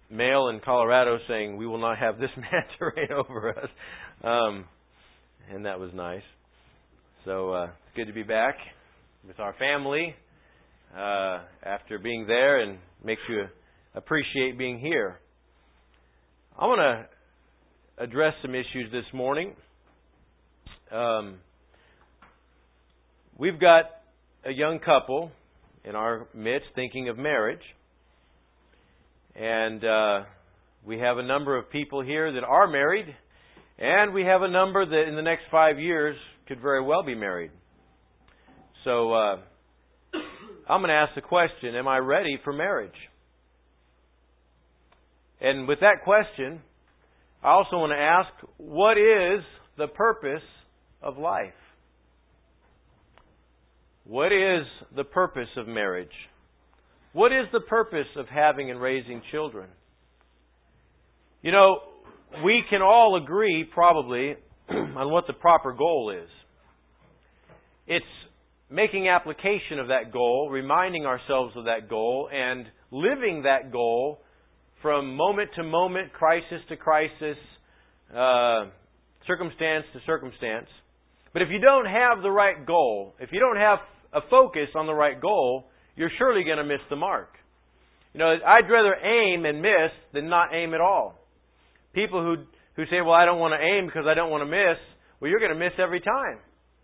mail in Colorado saying, "We will not have this man to reign over us." And that was nice. So it's good to be back with our family after being there, and makes you appreciate being here. I want to address some issues this morning. We've got a young couple in our midst thinking of marriage. And we have a number of people here that are married. And we have a number that in the next 5 years could very well be married. So I'm going to ask the question, am I ready for marriage? And with that question, I also want to ask, what is the purpose of life? What is the purpose of marriage? What is the purpose of having and raising children? You know, we can all agree probably on what the proper goal is. It's making application of that goal, reminding ourselves of that goal, and living that goal from moment to moment, crisis to crisis, circumstance to circumstance. But if you don't have the right goal, if you don't have a focus on the right goal, you're surely going to miss the mark. You know, I'd rather aim and miss than not aim at all. People who say, well, I don't want to aim because I don't want to miss, well, you're going to miss every time.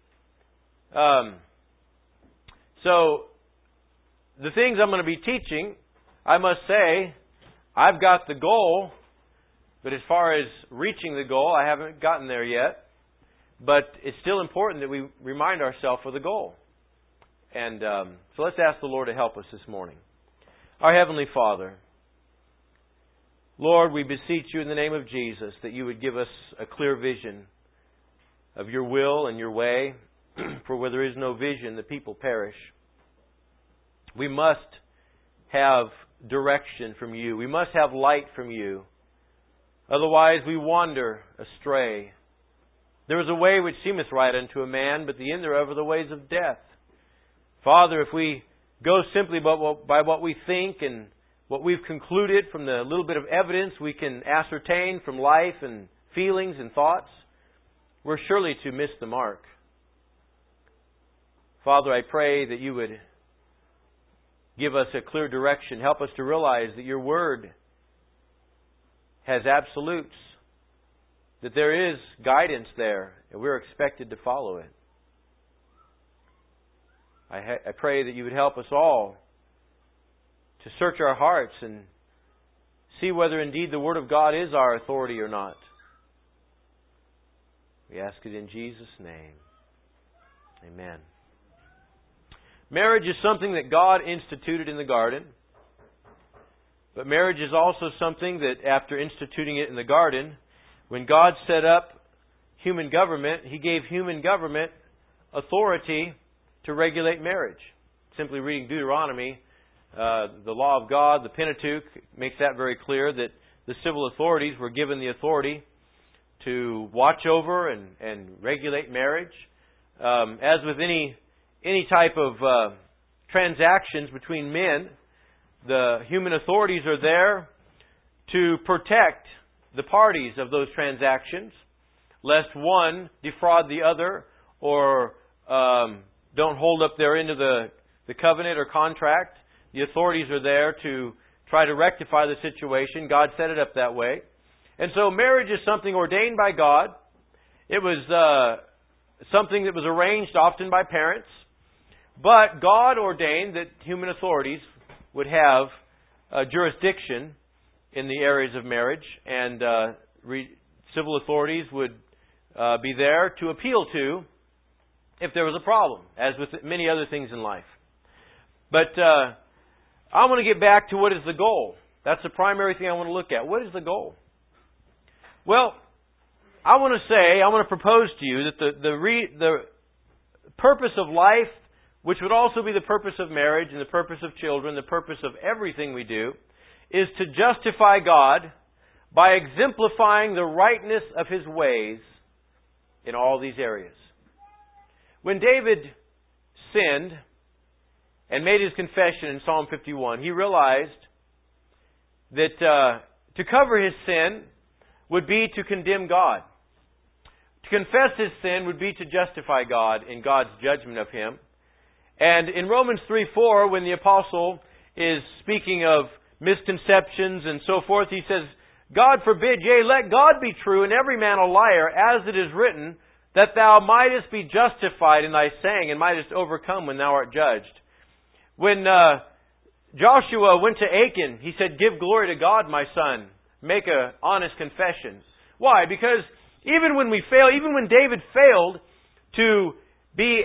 So, the things I'm going to be teaching, I must say, I've got the goal, but as far as reaching the goal, I haven't gotten there yet. But it's still important that we remind ourselves of the goal. And so let's ask the Lord to help us this morning. Our Heavenly Father, Lord, we beseech you in the name of Jesus that you would give us a clear vision of your will and your way. For where there is no vision, the people perish. We must have direction from you. We must have light from you. Otherwise we wander astray. There is a way which seemeth right unto a man, but the end thereof are the ways of death. Father, if we go simply by what we think and what we've concluded from the little bit of evidence we can ascertain from life and feelings and thoughts, we're surely to miss the mark. Father, I pray that you would give us a clear direction. Help us to realize that your Word has absolutes, that there is guidance there, and we're expected to follow it. I pray that you would help us all to search our hearts and see whether indeed the Word of God is our authority or not. We ask it in Jesus' name. Amen. Marriage is something that God instituted in the garden. But marriage is also something that after instituting it in the garden, when God set up human government, He gave human government authority to regulate marriage. Simply reading Deuteronomy, the law of God, the Pentateuch, makes that very clear that the civil authorities were given the authority to watch over and regulate marriage. As with any type of transactions between men, the human authorities are there to protect the parties of those transactions, lest one defraud the other or don't hold up their end of the covenant or contract. The authorities are there to try to rectify the situation. God set it up that way. And so marriage is something ordained by God. It was something that was arranged often by parents. But God ordained that human authorities would have jurisdiction in the areas of marriage, and civil authorities would be there to appeal to if there was a problem, as with many other things in life. But I want to get back to what is the goal. That's the primary thing I want to look at. What is the goal? Well, I want to propose to you that the purpose of life, which would also be the purpose of marriage and the purpose of children, the purpose of everything we do, is to justify God by exemplifying the rightness of His ways in all these areas. When David sinned and made his confession in Psalm 51, he realized that To cover his sin would be to condemn God. To confess his sin would be to justify God in God's judgment of him. And in Romans 3:4, when the apostle is speaking of misconceptions and so forth, he says, God forbid, yea, let God be true, and every man a liar, as it is written, that thou mightest be justified in thy saying, and mightest overcome when thou art judged. When Joshua went to Achan, he said, give glory to God, my son. Make an honest confession. Why? Because even when we fail, even when David failed to be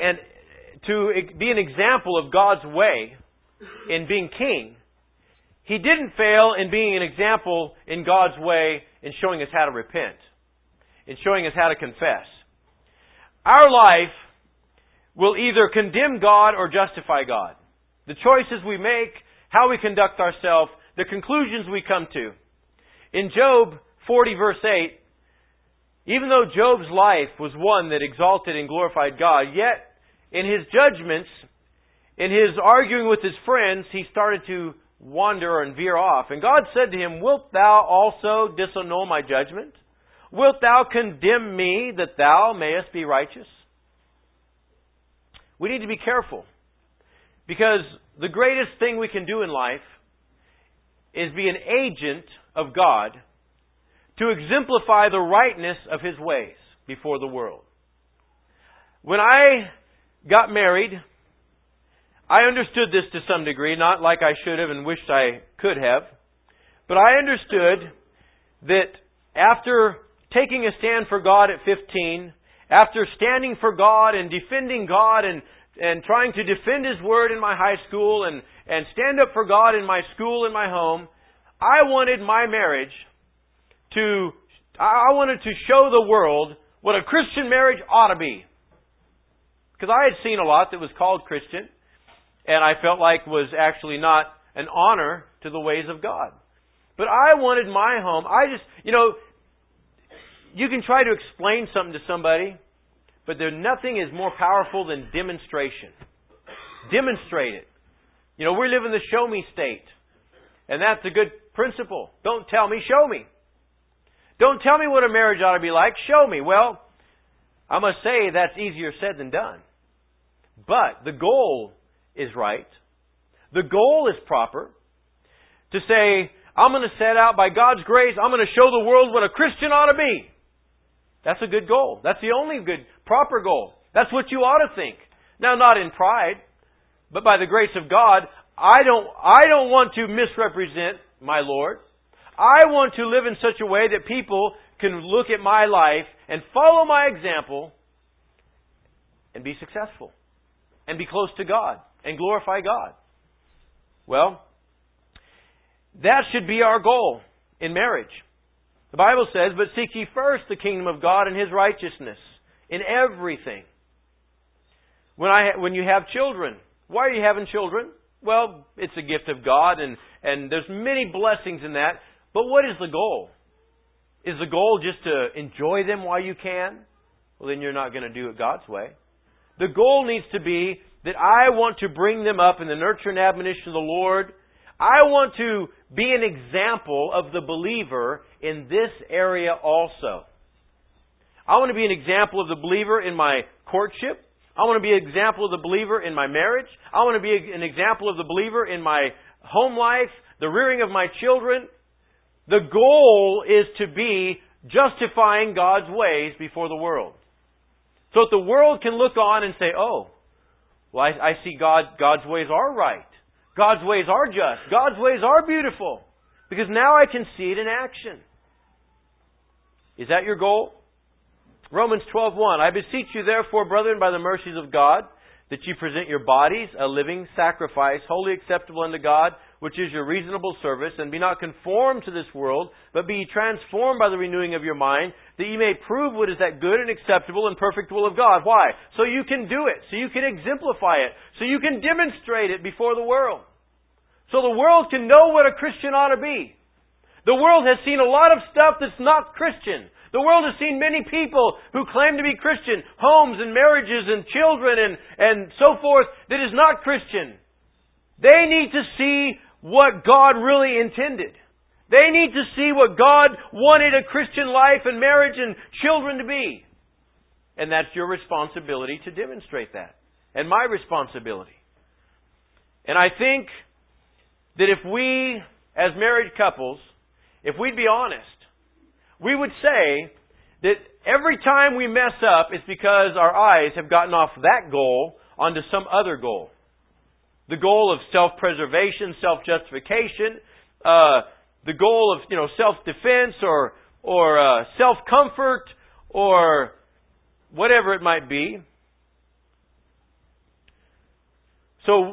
an example of God's way in being king, he didn't fail in being an example in God's way in showing us how to repent, in showing us how to confess. Our life will either condemn God or justify God. The choices we make, how we conduct ourselves, the conclusions we come to. In Job 40 verse 8, even though Job's life was one that exalted and glorified God, yet in his judgments, in his arguing with his friends, he started to wander and veer off. And God said to him, wilt thou also disannul my judgment? Wilt thou condemn me that thou mayest be righteous? We need to be careful, because the greatest thing we can do in life is be an agent of God to exemplify the rightness of His ways before the world. When I got married, I understood this to some degree, not like I should have and wished I could have, but I understood that after taking a stand for God at 15, after standing for God and defending God and trying to defend His Word in my high school and stand up for God in my school and my home, I wanted my marriage I wanted to show the world what a Christian marriage ought to be. Because I had seen a lot that was called Christian, and I felt like was actually not an honor to the ways of God. But I wanted my home. You can try to explain something to somebody, but nothing is more powerful than demonstration. Demonstrate it. We live in the show me state. And that's a good principle. Don't tell me, show me. Don't tell me what a marriage ought to be like, show me. Well, I must say that's easier said than done. But the goal is right. The goal is proper. To say, I'm going to set out by God's grace, I'm going to show the world what a Christian ought to be. That's a good goal. That's the only good, proper goal. That's what you ought to think. Now, not in pride, but by the grace of God, I don't want to misrepresent my Lord. I want to live in such a way that people can look at my life and follow my example and be successful and be close to God and glorify God. Well, that should be our goal in marriage. The Bible says, but seek ye first the kingdom of God and His righteousness in everything. When you have children, why are you having children? Well, it's a gift of God and there's many blessings in that. But what is the goal? Is the goal just to enjoy them while you can? Well, then you're not going to do it God's way. The goal needs to be that I want to bring them up in the nurture and admonition of the Lord. I want to be an example of the believer in this area also. I want to be an example of the believer in my courtship. I want to be an example of the believer in my marriage. I want to be an example of the believer in my home life, the rearing of my children. The goal is to be justifying God's ways before the world. So that the world can look on and say, oh, well, I see God's ways are right. God's ways are just. God's ways are beautiful. Because now I can see it in action. Is that your goal? Romans 12:1, I beseech you therefore, brethren, by the mercies of God, that ye present your bodies a living sacrifice, wholly acceptable unto God, which is your reasonable service, and be not conformed to this world, but be ye transformed by the renewing of your mind, that ye may prove what is that good and acceptable and perfect will of God. Why? So you can do it. So you can exemplify it. So you can demonstrate it before the world. So the world can know what a Christian ought to be. The world has seen a lot of stuff that's not Christian. The world has seen many people who claim to be Christian, homes and marriages and children and so forth, that is not Christian. They need to see what God really intended. They need to see what God wanted a Christian life and marriage and children to be. And that's your responsibility to demonstrate that. And my responsibility. And I think that if we, as married couples, if we'd be honest, we would say that every time we mess up, it's because our eyes have gotten off that goal onto some other goal. The goal of self-preservation, self-justification, the goal of self-defense or self-comfort or whatever it might be. So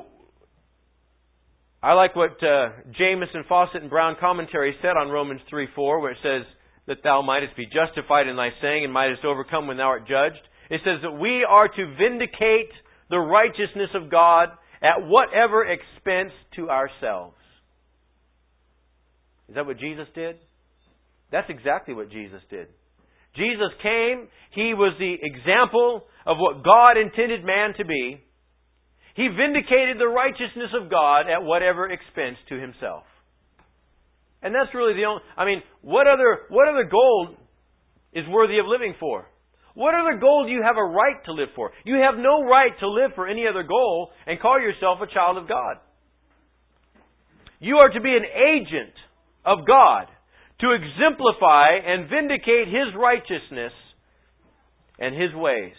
I like what Jamieson, Fawcett, and Brown commentary said on Romans 3:4, where it says that thou mightest be justified in thy saying and mightest overcome when thou art judged. It says that we are to vindicate the righteousness of God at whatever expense to ourselves. Is that what Jesus did? That's exactly what Jesus did. Jesus came. He was the example of what God intended man to be. He vindicated the righteousness of God at whatever expense to Himself. And that's really the only... what other goal is worthy of living for? What other goal do you have a right to live for? You have no right to live for any other goal and call yourself a child of God. You are to be an agent of God to exemplify and vindicate His righteousness and His ways.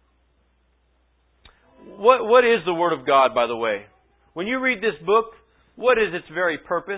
What is the Word of God, by the way? When you read this book, what is its very purpose?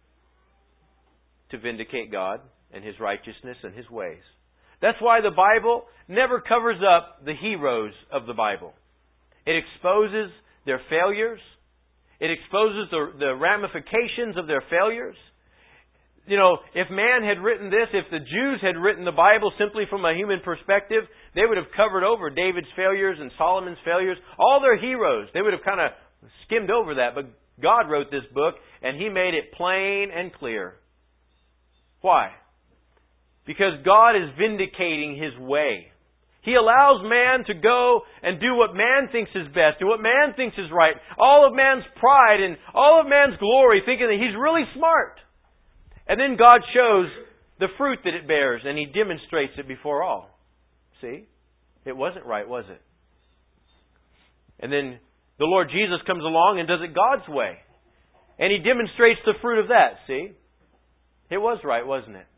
To vindicate God and His righteousness and His ways. That's why the Bible never covers up the heroes of the Bible. It exposes their failures. It exposes the ramifications of their failures. If man had written this, if the Jews had written the Bible simply from a human perspective, they would have covered over David's failures and Solomon's failures, all their heroes. They would have kind of skimmed over that. But God wrote this book, and He made it plain and clear. Why? Because God is vindicating His way. He allows man to go and do what man thinks is best, do what man thinks is right. All of man's pride and all of man's glory, thinking that he's really smart. And then God shows the fruit that it bears, and He demonstrates it before all. See? It wasn't right, was it? And then the Lord Jesus comes along and does it God's way. And He demonstrates the fruit of that. See? It was right, wasn't it?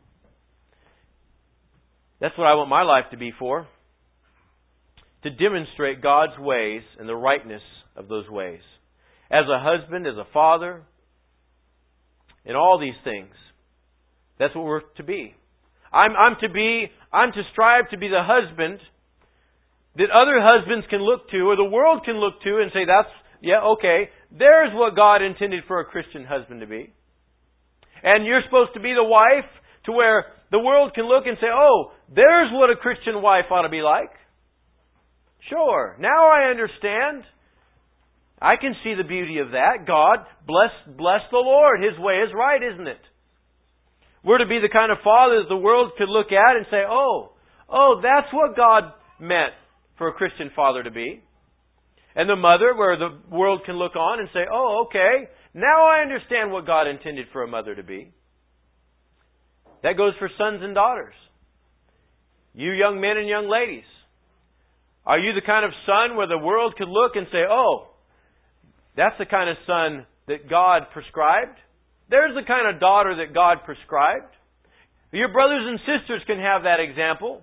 That's what I want my life to be for. To demonstrate God's ways and the rightness of those ways. As a husband, as a father, in all these things. That's what we're to be. I'm to strive to be the husband that other husbands can look to, or the world can look to and say, there's what God intended for a Christian husband to be. And you're supposed to be the wife to where the world can look and say, there's what a Christian wife ought to be like. Sure, now I understand. I can see the beauty of that. God, bless the Lord. His way is right, isn't it? We're to be the kind of father that the world could look at and say, that's what God meant for a Christian father to be. And the mother, where the world can look on and say, now I understand what God intended for a mother to be. That goes for sons and daughters. You young men and young ladies. Are you the kind of son where the world could look and say, that's the kind of son that God prescribed? There's the kind of daughter that God prescribed. Your brothers and sisters can have that example.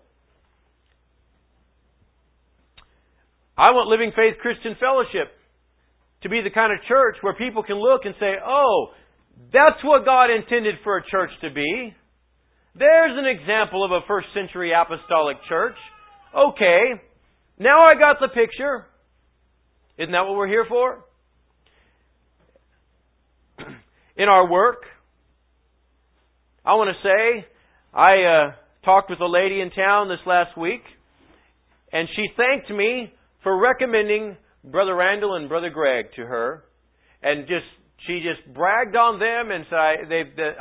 I want Living Faith Christian Fellowship to be the kind of church where people can look and say, that's what God intended for a church to be. There's an example of a first century apostolic church. Okay, now I got the picture. Isn't that what we're here for? In our work, I want to say, I talked with a lady in town this last week, and she thanked me for recommending Brother Randall and Brother Greg to her, and she just bragged on them and said,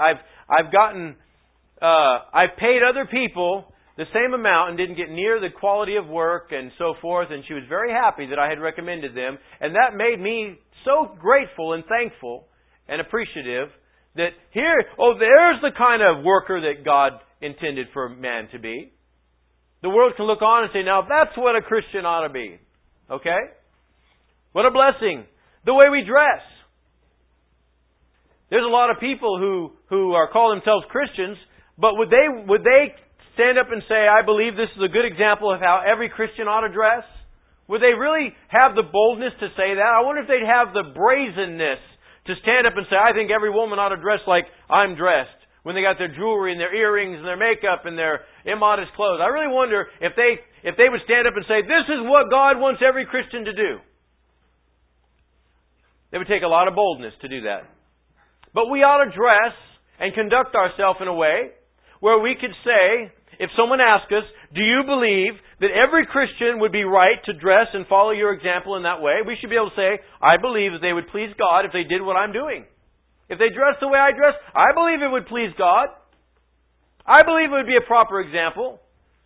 I've paid other people the same amount and didn't get near the quality of work and so forth, and she was very happy that I had recommended them, and that made me so grateful and thankful and appreciative That here, there's the kind of worker that God intended for man to be. The world can look on and say, now that's what a Christian ought to be. Okay? What a blessing. The way we dress. There's a lot of people who are call themselves Christians, but would they stand up and say, I believe this is a good example of how every Christian ought to dress? Would they really have the boldness to say that? I wonder if they'd have the brazenness to stand up and say, I think every woman ought to dress like I'm dressed, when they got their jewelry and their earrings and their makeup and their immodest clothes. I really wonder if they would stand up and say, this is what God wants every Christian to do. It would take a lot of boldness to do that. But we ought to dress and conduct ourselves in a way where we could say, if someone asks us, do you believe that every Christian would be right to dress and follow your example in that way? We should be able to say, I believe that they would please God if they did what I'm doing. If they dress the way I dress, I believe it would please God. I believe it would be a proper example.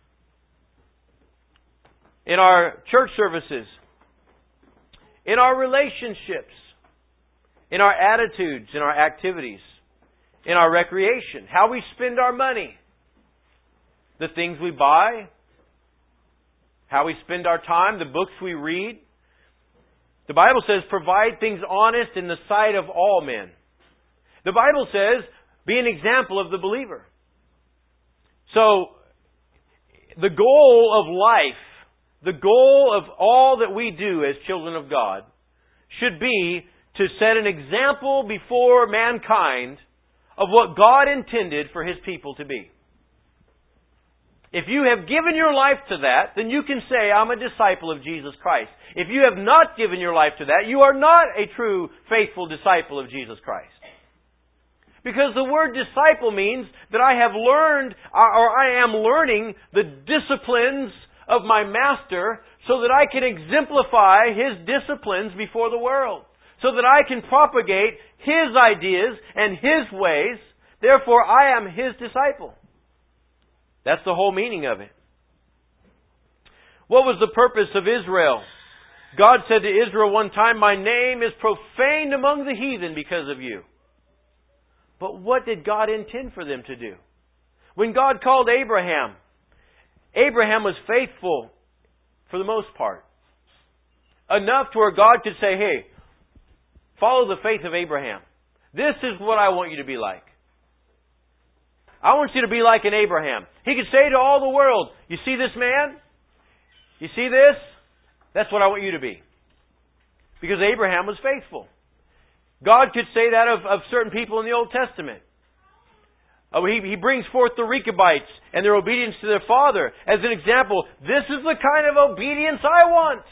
In our church services, in our relationships, in our attitudes, in our activities, in our recreation, how we spend our money, the things we buy, how we spend our time, the books we read. The Bible says, provide things honest in the sight of all men. The Bible says, be an example of the believer. So, the goal of life, the goal of all that we do as children of God, should be to set an example before mankind of what God intended for His people to be. If you have given your life to that, then you can say, I'm a disciple of Jesus Christ. If you have not given your life to that, you are not a true, faithful disciple of Jesus Christ. Because the word disciple means that I have learned, or I am learning the disciplines of my Master so that I can exemplify His disciplines before the world. So that I can propagate His ideas and His ways. Therefore, I am His disciple. That's the whole meaning of it. What was the purpose of Israel? God said to Israel one time, my name is profaned among the heathen because of you. But what did God intend for them to do? When God called Abraham, Abraham was faithful for the most part. Enough to where God could say, hey, follow the faith of Abraham. This is what I want you to be like. I want you to be like an Abraham. He could say to all the world, you see this man? You see this? That's what I want you to be. Because Abraham was faithful. God could say that of certain people in the Old Testament. He brings forth the Rechabites and their obedience to their father as an example. This is the kind of obedience I want.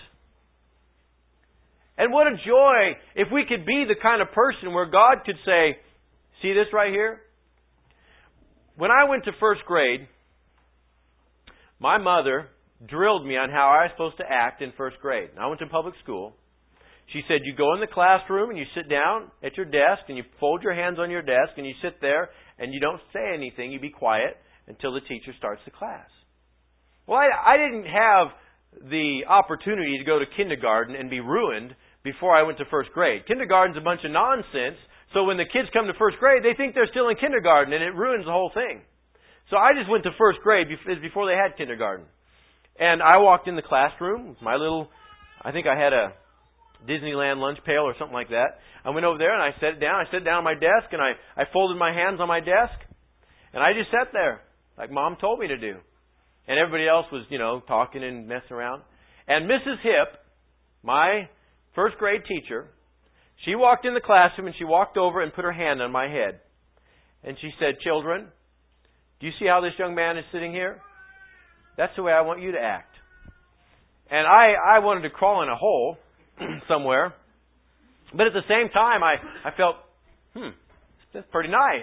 And what a joy if we could be the kind of person where God could say, see this right here? When I went to first grade, my mother drilled me on how I was supposed to act in first grade. I went to public school. She said, you go in the classroom and you sit down at your desk and you fold your hands on your desk and you sit there and you don't say anything. You be quiet until the teacher starts the class. Well, I didn't have the opportunity to go to kindergarten and be ruined before I went to first grade. Kindergarten's a bunch of nonsense. So when the kids come to first grade, they think they're still in kindergarten and it ruins the whole thing. So I just went to first grade before they had kindergarten. And I walked in the classroom with my little, I think I had a Disneyland lunch pail or something like that. I went over there and I sat down. I sat down on my desk and I folded my hands on my desk. And I just sat there like Mom told me to do. And everybody else was, talking and messing around. And Mrs. Hip, my first grade teacher, she walked in the classroom and she walked over and put her hand on my head. And she said, children, do you see how this young man is sitting here? That's the way I want you to act. And I wanted to crawl in a hole somewhere. But at the same time, I felt, that's pretty nice,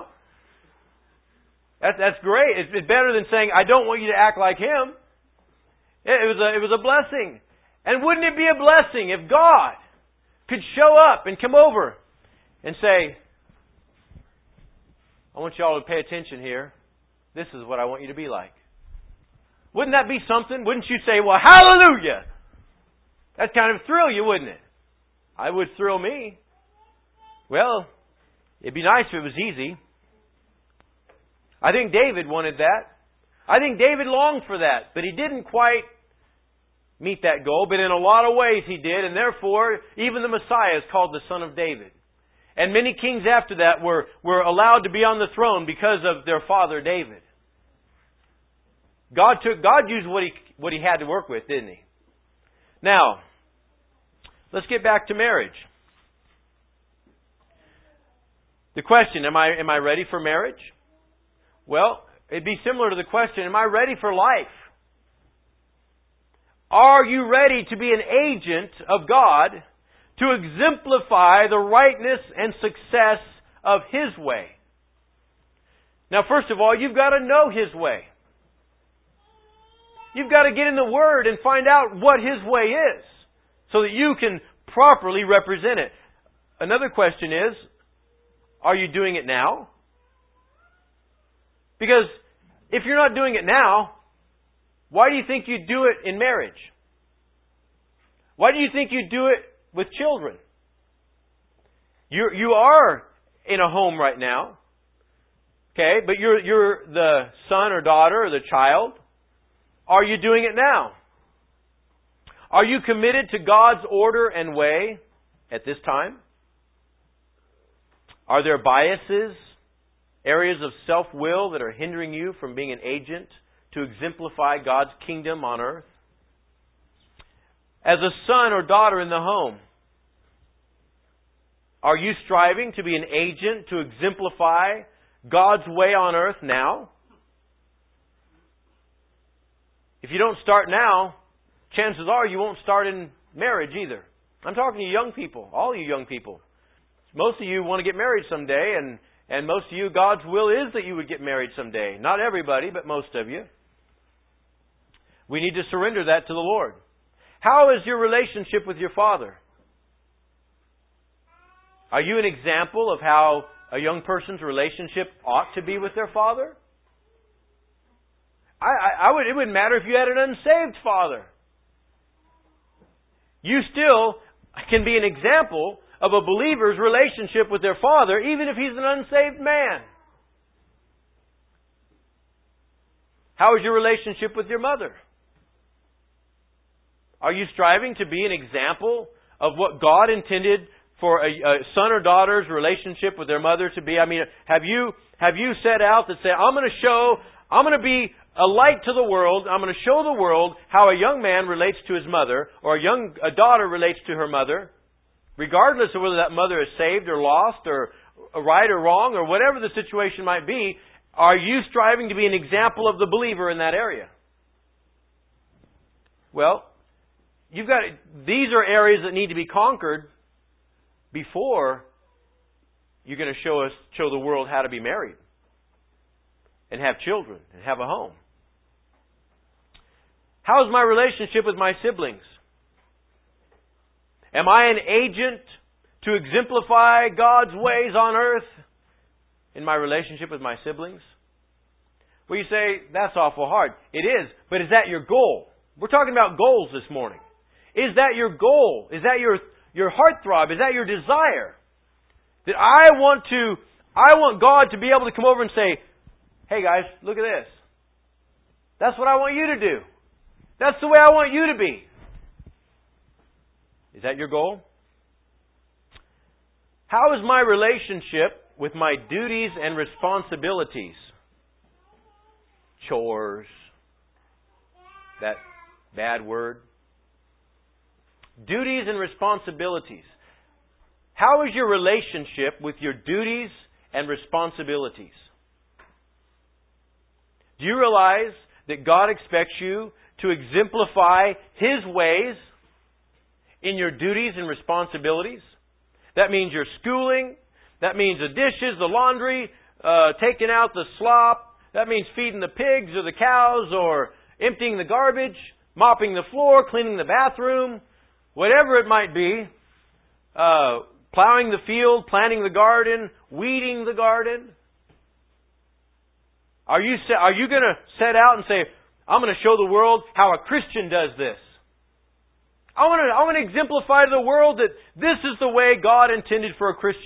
That's great. It's better than saying, I don't want you to act like him. It was a blessing. And wouldn't it be a blessing if God could show up and come over and say, I want you all to pay attention here. This is what I want you to be like. Wouldn't that be something? Wouldn't you say, well, hallelujah? That'd kind of thrill you, wouldn't it? I would thrill me. Well, It'd be nice if it was easy. I think David wanted that. I think David longed for that, but he didn't quite meet that goal, but in a lot of ways he did, and therefore even the Messiah is called the Son of David. And many kings after that were allowed to be on the throne because of their father David. God used what he had to work with, didn't He? Now, let's get back to marriage. The question, am I ready for marriage? Well, it'd be similar to the question, am I ready for life? Are you ready to be an agent of God to exemplify the rightness and success of His way? Now, first of all, you've got to know His way. You've got to get in the Word and find out what His way is so that you can properly represent it. Another question is, are you doing it now? Because if you're not doing it now, why do you think you do it in marriage? Why do you think you do it with children? You are in a home right now. Okay, but you're the son or daughter or the child. Are you doing it now? Are you committed to God's order and way at this time? Are there biases, areas of self-will that are hindering you from being an agent to exemplify God's kingdom on earth? As a son or daughter in the home, are you striving to be an agent to exemplify God's way on earth now? If you don't start now, chances are you won't start in marriage either. I'm talking to young people, all you young people. Most of you want to get married someday, and most of you, God's will is that you would get married someday. Not everybody, but most of you. We need to surrender that to the Lord. How is your relationship with your father? Are you an example of how a young person's relationship ought to be with their father? It wouldn't matter if you had an unsaved father. You still can be an example of a believer's relationship with their father, even if he's an unsaved man. How is your relationship with your mother? Are you striving to be an example of what God intended for a son or daughter's relationship with their mother to be? I mean, have you set out to say, I'm going to be a light to the world. I'm going to show the world how a young man relates to his mother, or a daughter relates to her mother, regardless of whether that mother is saved or lost or right or wrong or whatever the situation might be. Are you striving to be an example of the believer in that area? Well, these are areas that need to be conquered before you're going to show the world how to be married and have children and have a home. How's my relationship with my siblings? Am I an agent to exemplify God's ways on earth in my relationship with my siblings? Well, you say, that's awful hard. It is, but is that your goal? We're talking about goals this morning. Is that your goal? Is that your heartthrob? Is that your desire? That I want God to be able to come over and say, hey guys, look at this. That's what I want you to do. That's the way I want you to be. Is that your goal? How is my relationship with my duties and responsibilities? Chores. That bad word. Duties and responsibilities. How is your relationship with your duties and responsibilities? Do you realize that God expects you to exemplify His ways in your duties and responsibilities? That means your schooling. That means the dishes, the laundry, taking out the slop. That means feeding the pigs or the cows, or emptying the garbage, mopping the floor, cleaning the bathroom, whatever it might be, plowing the field, planting the garden, weeding the garden. Are you going to set out and say, I'm going to show the world how a Christian does this? I want to exemplify to the world that this is the way God intended for a Christian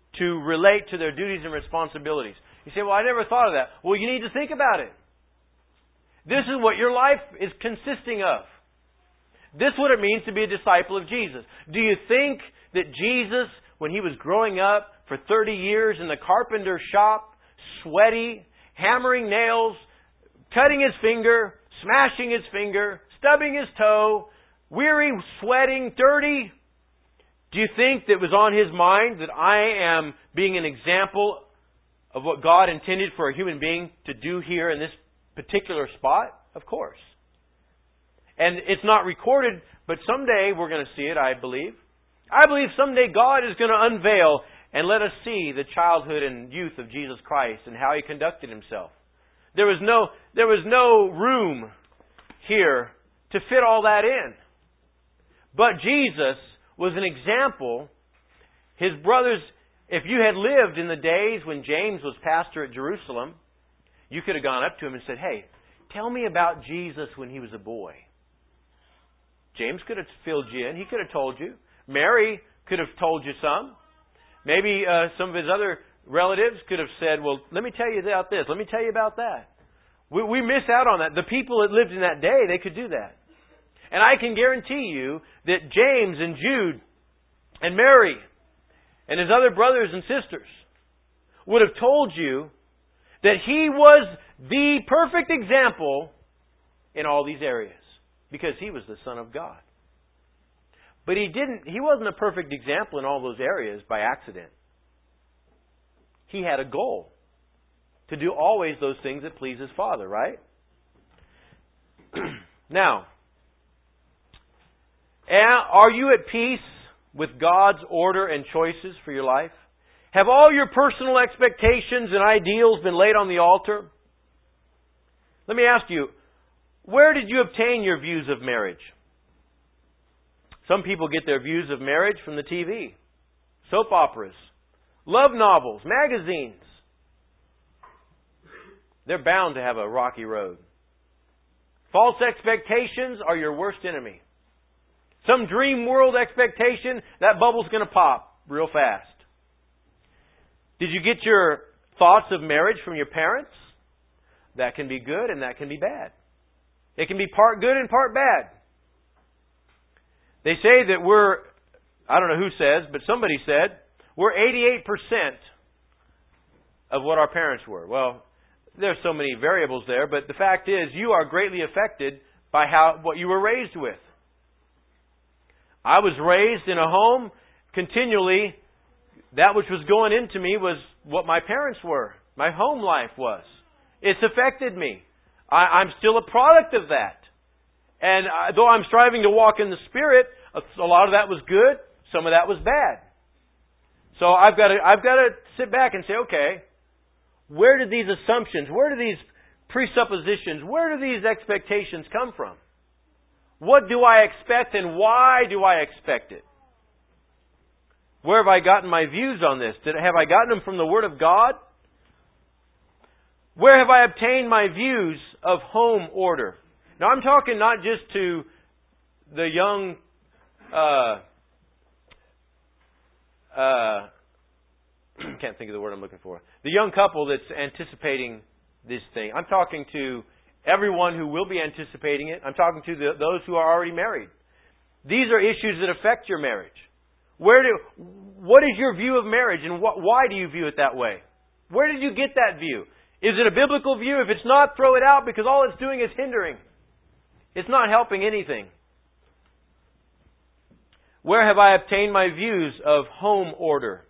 to relate to their duties and responsibilities. You say, well, I never thought of that. Well, you need to think about it. This is what your life is consisting of. This is what it means to be a disciple of Jesus. Do you think that Jesus, when He was growing up for 30 years in the carpenter's shop, sweaty, hammering nails, cutting his finger, smashing his finger, stubbing his toe, weary, sweating, dirty, do you think that it was on His mind that I am being an example of what God intended for a human being to do here in this particular spot? Of course. And it's not recorded, but someday we're going to see it, I believe. I believe someday God is going to unveil and let us see the childhood and youth of Jesus Christ and how He conducted Himself. There was no room here to fit all that in. But Jesus was an example. His brothers, if you had lived in the days when James was pastor at Jerusalem, you could have gone up to him and said, hey, tell me about Jesus when He was a boy. James could have filled you in. He could have told you. Mary could have told you some. Maybe some of his other relatives could have said, well, let me tell you about this. Let me tell you about that. We miss out on that. The people that lived in that day, they could do that. And I can guarantee you that James and Jude and Mary and his other brothers and sisters would have told you that he was the perfect example in all these areas because he was the Son of God. But he wasn't a perfect example in all those areas by accident. He had a goal to do always those things that please His Father, right? Now, are you at peace with God's order and choices for your life? Have all your personal expectations and ideals been laid on the altar? Let me ask you, where did you obtain your views of marriage? Some people get their views of marriage from the TV, soap operas, love novels, magazines. They're bound to have a rocky road. False expectations are your worst enemy. Some dream world expectation, that bubble's going to pop real fast. Did you get your thoughts of marriage from your parents? That can be good and that can be bad. It can be part good and part bad. They say that I don't know who says, but somebody said, we're 88% of what our parents were. Well, there's so many variables there, but the fact is you are greatly affected by what you were raised with. I was raised in a home continually. That which was going into me was what my parents were. My home life was. It's affected me. I'm still a product of that. And though I'm striving to walk in the Spirit, a lot of that was good. Some of that was bad. So I've got to sit back and say, okay, where did these assumptions, where do these presuppositions, where do these expectations come from? What do I expect and why do I expect it? Where have I gotten my views on this? Have I gotten them from the Word of God? Where have I obtained my views of home order? Now I'm talking not just to the young can't think of the word I'm looking for. The young couple that's anticipating this thing. I'm talking to everyone who will be anticipating it. I'm talking to those who are already married. These are issues that affect your marriage. What is your view of marriage and why do you view it that way? Where did you get that view? Is it a biblical view? If it's not, throw it out because all it's doing is hindering. It's not helping anything. Where have I obtained my views of home order?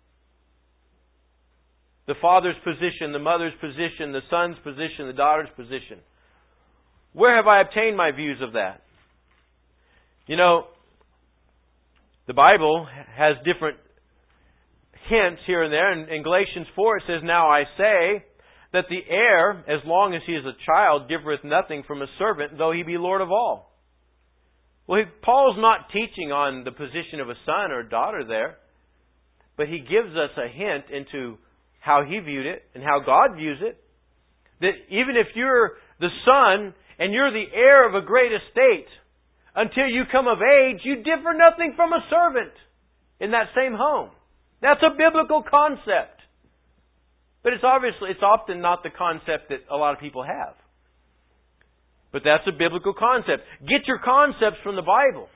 The father's position, the mother's position, the son's position, the daughter's position. Where have I obtained my views of that? You know, the Bible has different hints here and there. In Galatians 4 it says, now I say that the heir, as long as he is a child, differeth nothing from a servant, though he be Lord of all. Well, Paul's not teaching on the position of a son or daughter there, but he gives us a hint into how he viewed it and how God views it. That even if you're the son and you're the heir of a great estate, until you come of age, you differ nothing from a servant in that same home. That's a biblical concept. But it's often not the concept that a lot of people have. But that's a biblical concept. Get your concepts from the Bible.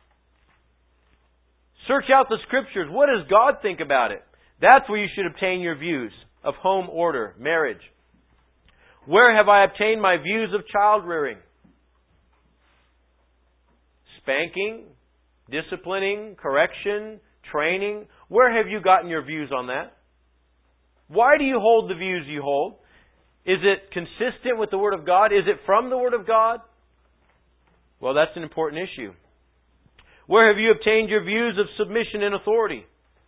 Search out the Scriptures. What does God think about it? That's where you should obtain your views of home order, marriage. Where have I obtained my views of child rearing? Spanking, disciplining, correction, training. Where have you gotten your views on that? Why do you hold the views you hold? Is it consistent with the Word of God? Is it from the Word of God? Well, that's an important issue. Where have you obtained your views of submission and authority?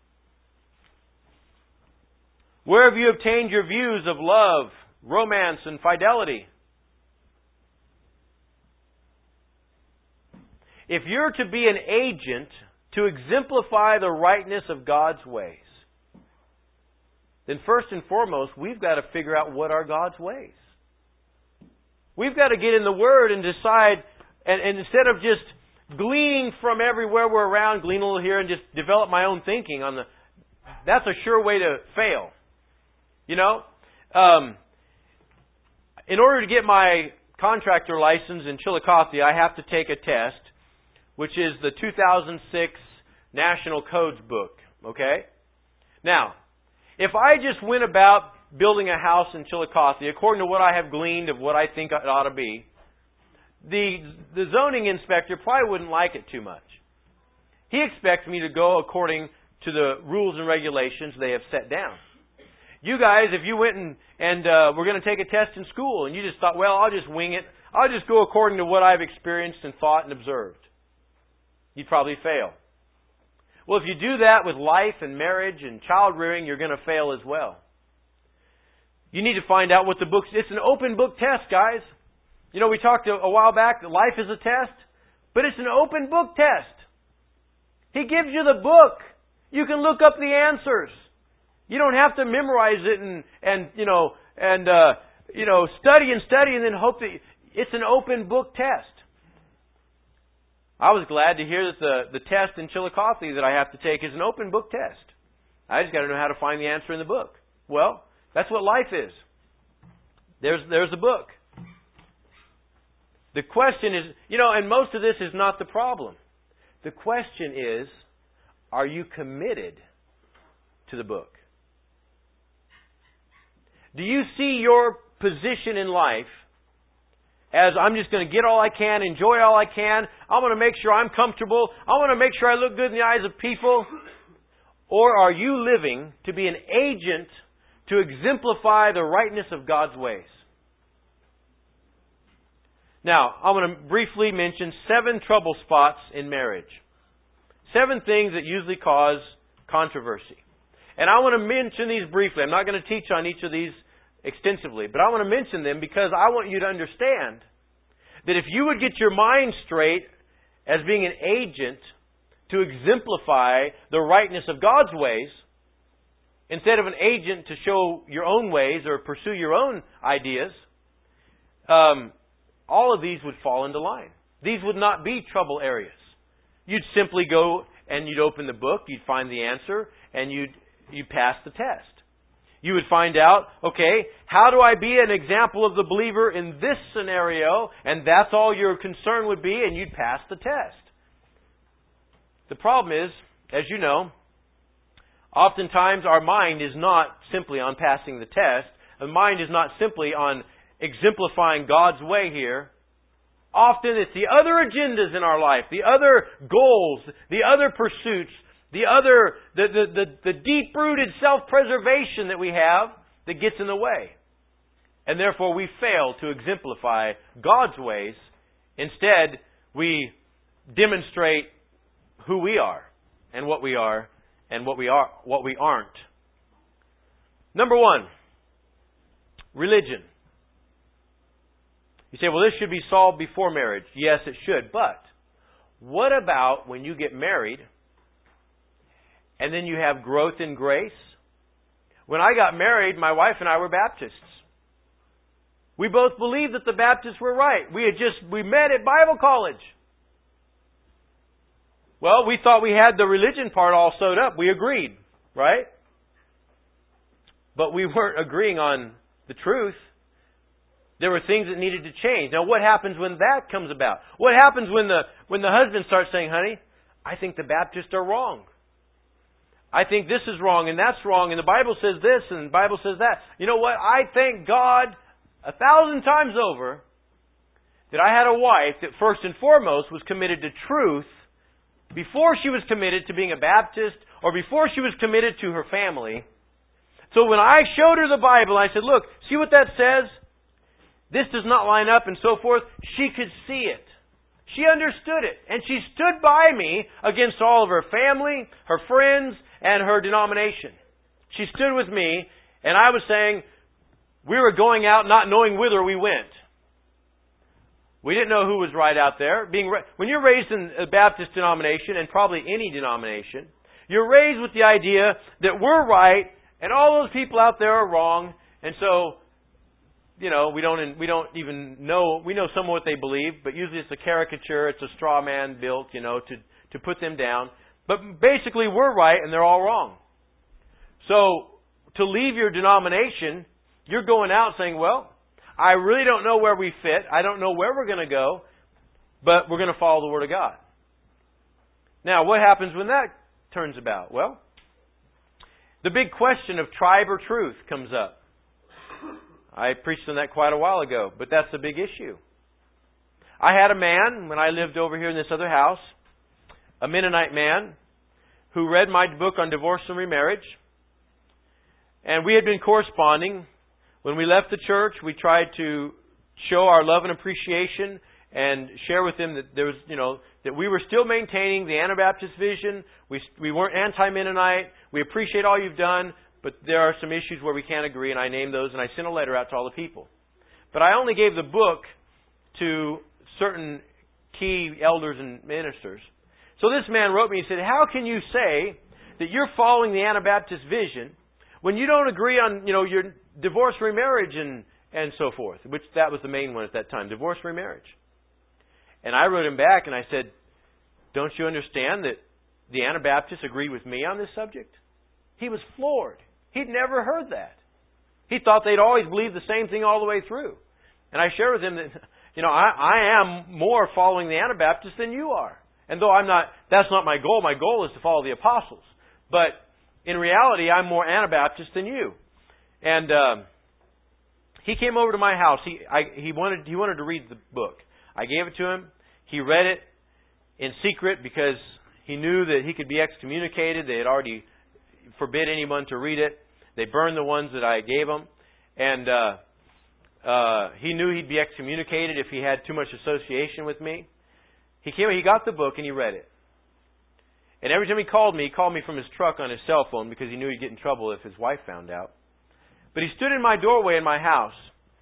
Where have you obtained your views of love, romance, and fidelity? If you're to be an agent to exemplify the rightness of God's ways, then first and foremost, we've got to figure out what are God's ways. We've got to get in the Word and decide, and instead of just gleaning from everywhere we're around, glean a little here and just develop my own thinking on that's a sure way to fail. You know? In order to get my contractor license in Chillicothe, I have to take a test, which is the 2006 National Codes book. Okay? Now, if I just went about building a house in Chillicothe, according to what I have gleaned of what I think it ought to be, the zoning inspector probably wouldn't like it too much. He expects me to go according to the rules and regulations they have set down. You guys, if you went and we're going to take a test in school, and you just thought, well, I'll just wing it. I'll just go according to what I've experienced and thought and observed. You'd probably fail. Well, if you do that with life and marriage and child rearing, you're going to fail as well. You need to find out what the book... It's an open book test, guys. You know, we talked a while back that life is a test, but it's an open book test. He gives you the book. You can look up the answers. You don't have to memorize it and study and then hope that it's an open book test. I was glad to hear that the test in Chillicothe that I have to take is an open book test. I just got to know how to find the answer in the book. Well, that's what life is. There's a book. The question is, and most of this is not the problem. The question is, are you committed to the book? Do you see your position in life as I'm just going to get all I can, enjoy all I can, I want to make sure I'm comfortable, I want to make sure I look good in the eyes of people? Or are you living to be an agent to exemplify the rightness of God's ways? Now, I want to briefly mention 7 trouble spots in marriage. 7 things that usually cause controversy. And I want to mention these briefly. I'm not going to teach on each of these extensively, but I want to mention them because I want you to understand that if you would get your mind straight as being an agent to exemplify the rightness of God's ways, instead of an agent to show your own ways or pursue your own ideas, all of these would fall into line. These would not be trouble areas. You'd simply go and you'd open the book, you'd find the answer, and you'd pass the test. You would find out, okay, how do I be an example of the believer in this scenario? And that's all your concern would be, and you'd pass the test. The problem is, as you know, oftentimes our mind is not simply on passing the test. The mind is not simply on exemplifying God's way here. Often it's the other agendas in our life, the other goals, the other pursuits, the deep-rooted self-preservation that we have that gets in the way. And therefore we fail to exemplify God's ways. Instead, we demonstrate who we are and what we aren't. Number 1, religion. You say, well, this should be solved before marriage. Yes, it should. But what about when you get married and then you have growth in grace? When I got married, my wife and I were Baptists. We both believed that the Baptists were right. We met at Bible college. Well, we thought we had the religion part all sewed up. We agreed. Right? But we weren't agreeing on the truth. There were things that needed to change. Now, what happens when that comes about? What happens when the husband starts saying, honey, I think the Baptists are wrong. I think this is wrong and that's wrong, and the Bible says this and the Bible says that. You know what? I thank God 1,000 times over that I had a wife that first and foremost was committed to truth before she was committed to being a Baptist or before she was committed to her family. So when I showed her the Bible, I said, look, see what that says? This does not line up and so forth. She could see it. She understood it. And she stood by me against all of her family, her friends, and her denomination. She stood with me, and I was saying, we were going out not knowing whither we went. We didn't know who was right out there. When you're raised in a Baptist denomination, and probably any denomination, you're raised with the idea that we're right, and all those people out there are wrong, and so we don't even know. We know some of what they believe, but usually it's a caricature. It's a straw man built, to put them down. But basically, we're right and they're all wrong. So to leave your denomination, you're going out saying, well, I really don't know where we fit. I don't know where we're going to go, but we're going to follow the Word of God. Now, what happens when that turns about? Well, the big question of tribe or truth comes up. I preached on that quite a while ago, but that's a big issue. I had a man, when I lived over here in this other house, a Mennonite man, who read my book on divorce and remarriage. And we had been corresponding. When we left the church, we tried to show our love and appreciation and share with him that there was, that we were still maintaining the Anabaptist vision. We weren't anti-Mennonite. We appreciate all you've done. But there are some issues where we can't agree, and I named those, and I sent a letter out to all the people. But I only gave the book to certain key elders and ministers. So this man wrote me and said, how can you say that you're following the Anabaptist vision when you don't agree on, your divorce, remarriage, and so forth? Which that was the main one at that time, divorce, remarriage. And I wrote him back and I said, don't you understand that the Anabaptists agree with me on this subject? He was floored. He'd never heard that. He thought they'd always believed the same thing all the way through. And I shared with him that, I am more following the Anabaptists than you are. And though that's not my goal. My goal is to follow the apostles. But in reality, I'm more Anabaptist than you. And he came over to my house. He wanted to read the book. I gave it to him. He read it in secret because he knew that he could be excommunicated. They had already forbid anyone to read it. They burned the ones that I gave him. And he knew he'd be excommunicated if he had too much association with me. He got the book and he read it. And every time he called me from his truck on his cell phone because he knew he'd get in trouble if his wife found out. But he stood in my doorway in my house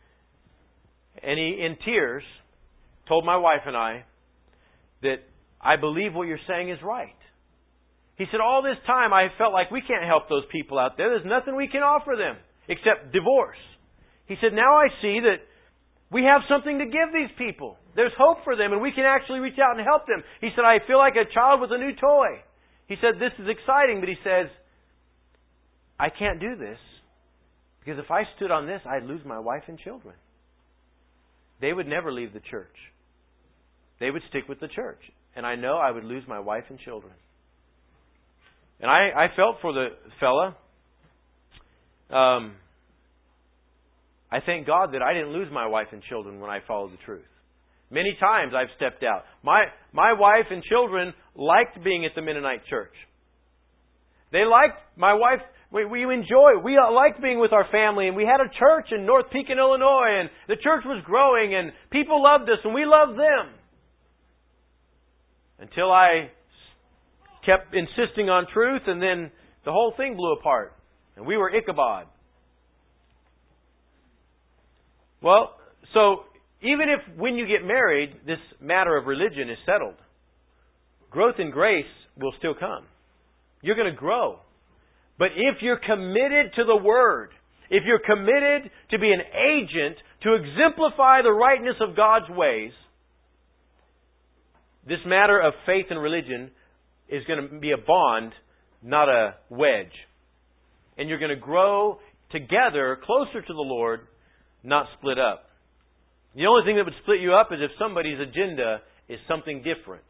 and he, in tears, told my wife and I that I believe what you're saying is right. He said, all this time I felt like we can't help those people out there. There's nothing we can offer them except divorce. He said, now I see that we have something to give these people. There's hope for them and we can actually reach out and help them. He said, I feel like a child with a new toy. He said, this is exciting, but he says, I can't do this because if I stood on this, I'd lose my wife and children. They would never leave the church. They would stick with the church. And I know I would lose my wife and children. And I felt for the fella. I thank God that I didn't lose my wife and children when I followed the truth. Many times I've stepped out. My wife and children liked being at the Mennonite church. They liked my wife. We liked being with our family, and we had a church in North Pekin, Illinois, and the church was growing, and people loved us, and we loved them. Until I kept insisting on truth, and then the whole thing blew apart. And we were Ichabod. Well, so even if when you get married, this matter of religion is settled, growth in grace will still come. You're going to grow. But if you're committed to the Word, if you're committed to be an agent to exemplify the rightness of God's ways, this matter of faith and religion is going to be a bond, not a wedge. and you're going to grow together, closer to the Lord, not split up. The only thing that would split you up is if somebody's agenda is something different.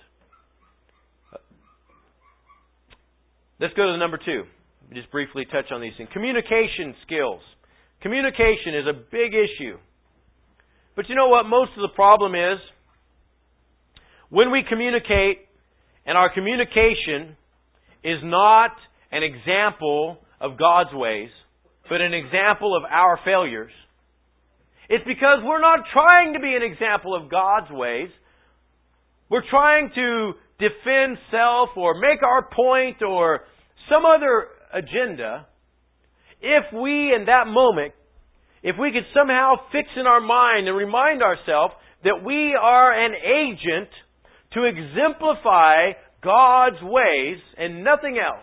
Let's go to number 2. Just briefly touch on these things. Communication skills. Communication is a big issue. But you know what most of the problem is? When we communicate and our communication is not an example of God's ways, but an example of our failures, it's because we're not trying to be an example of God's ways. We're trying to defend self or make our point or some other agenda. If we, in that moment, if we could somehow fix in our mind and remind ourselves that we are an agent to exemplify God's ways and nothing else,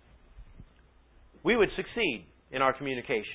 we would succeed in our communication.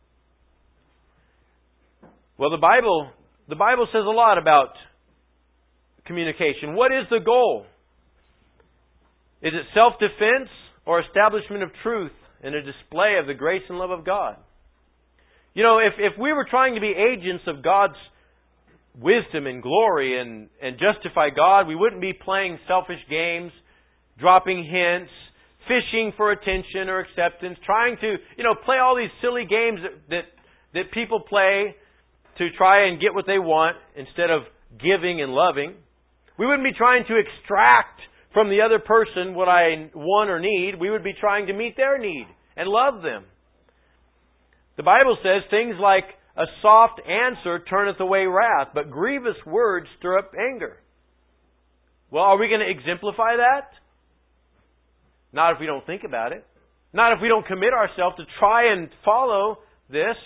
Well, the Bible says a lot about communication. What is the goal? Is it self-defense or establishment of truth and a display of the grace and love of God? You know, if we were trying to be agents of God's wisdom and glory and justify God, we wouldn't be playing selfish games, dropping hints, fishing for attention or acceptance, trying to, play all these silly games that people play to try and get what they want instead of giving and loving. We wouldn't be trying to extract from the other person what I want or need. We would be trying to meet their need and love them. The Bible says things like, a soft answer turneth away wrath, but grievous words stir up anger. Well, are we going to exemplify that? Not if we don't think about it. Not if we don't commit ourselves to try and follow this.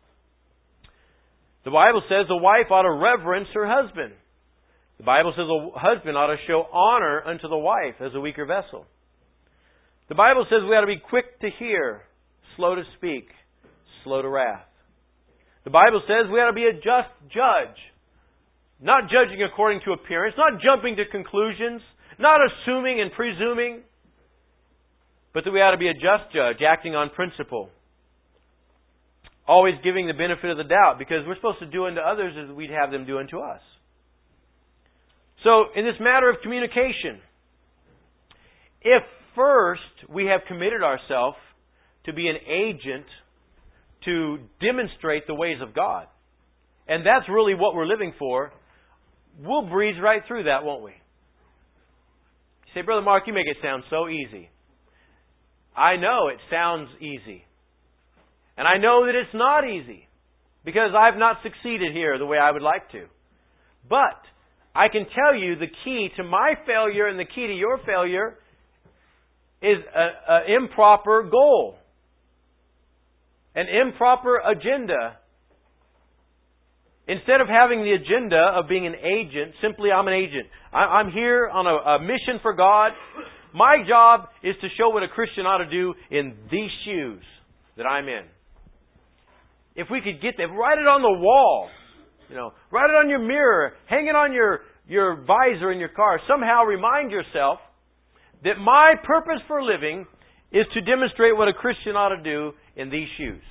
The Bible says the wife ought to reverence her husband. The Bible says a husband ought to show honor unto the wife as a weaker vessel. The Bible says we ought to be quick to hear, slow to speak, slow to wrath. The Bible says we ought to be a just judge. Not judging according to appearance, not jumping to conclusions, not assuming and presuming, but that we ought to be a just judge, acting on principle. Always giving the benefit of the doubt, because we're supposed to do unto others as we'd have them do unto us. So, in this matter of communication, if first we have committed ourselves to be an agent to demonstrate the ways of God, and that's really what we're living for, we'll breeze right through that, won't we? You say, Brother Mark, you make it sound so easy. I know it sounds easy. And I know that it's not easy, because I've not succeeded here the way I would like to. But I can tell you the key to my failure and the key to your failure is an improper goal. An improper agenda. Instead of having the agenda of being an agent, simply I'm an agent. I'm here on a mission for God. My job is to show what a Christian ought to do in these shoes that I'm in. If we could get that, write it on the wall. Write it on your mirror. Hang it on your visor in your car. Somehow remind yourself that my purpose for living is to demonstrate what a Christian ought to do in these shoes.